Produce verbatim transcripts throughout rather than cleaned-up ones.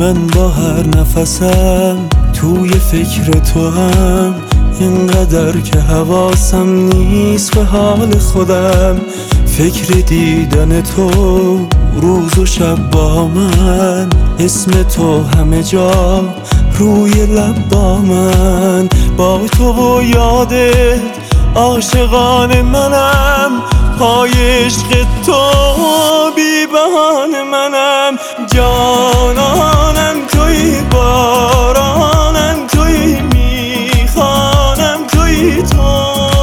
من با هر نفسم توی فکر تو هم، اینقدر که حواسم نیست به حال خودم. فکر دیدن تو روز و شب با من، اسم تو همه جا روی لب با من. با تو و یادت عاشقان منم، پای عشق تو بی بهانه منم. جانانم توی، بارانم توی، میخوانم توی تو.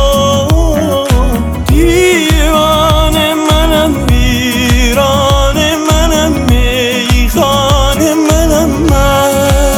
دیوانه منم، ویرانه منم، میخانه منم من.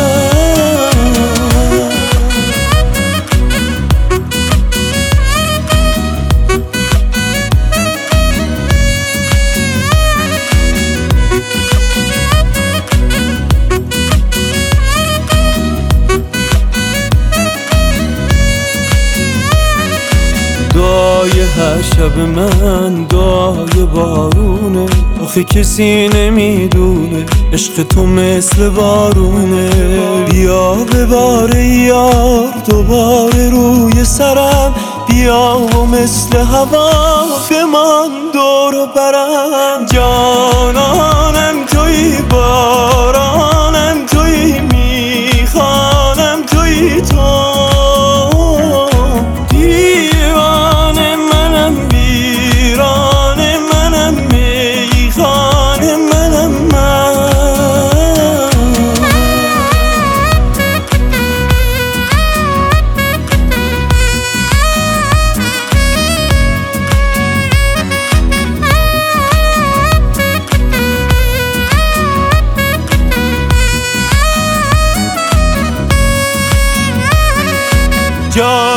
دعای هر شب من دعای بارونه، آخه کسی نمیدونه عشق تو مثل بارونه. بیا بباره یار دوباره روی سرم، بیا و مثل هوا بمان دور و برم. جانانم توی، بارانم توی، میخوانم توی تو. جا